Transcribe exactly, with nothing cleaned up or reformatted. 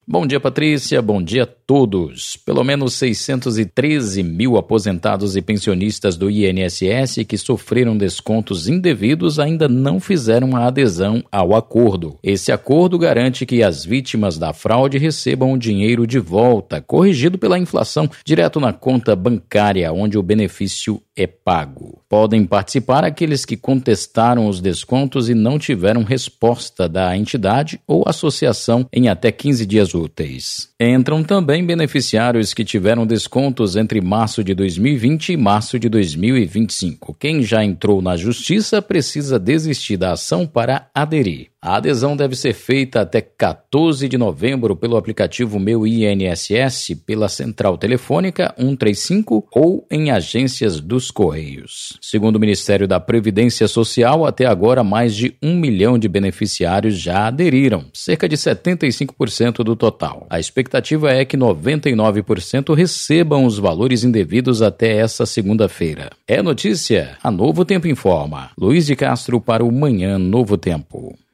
Bom dia, Patrícia. Bom dia a todos. Pelo menos seiscentos e treze mil aposentados e pensionistas do I N S S que sofreram descontos indevidos ainda não fizeram a adesão ao acordo. Esse acordo garante que as vítimas da fraude recebam o dinheiro de volta, corrigido pela inflação, direto na conta bancária onde o benefício é pago. Podem participar aqueles que contestaram os descontos e não tiveram resposta da entidade ou associação em até quinze dias úteis. Entram também beneficiários que tiveram descontos entre março de dois mil e vinte e março de dois mil e vinte e cinco. Quem já entrou na justiça precisa desistir da ação para aderir. A adesão deve ser feita até quatorze de novembro pelo aplicativo Meu I N S S, pela central telefônica um três cinco ou em agências dos Correios. Segundo o Ministério da Previdência Social, até agora mais de um milhão de beneficiários já aderiram, cerca de setenta e cinco por cento do total. A expectativa é que noventa e nove por cento recebam os valores indevidos até essa segunda-feira. É notícia? A Novo Tempo informa. Luiz de Castro para o Manhã Novo Tempo.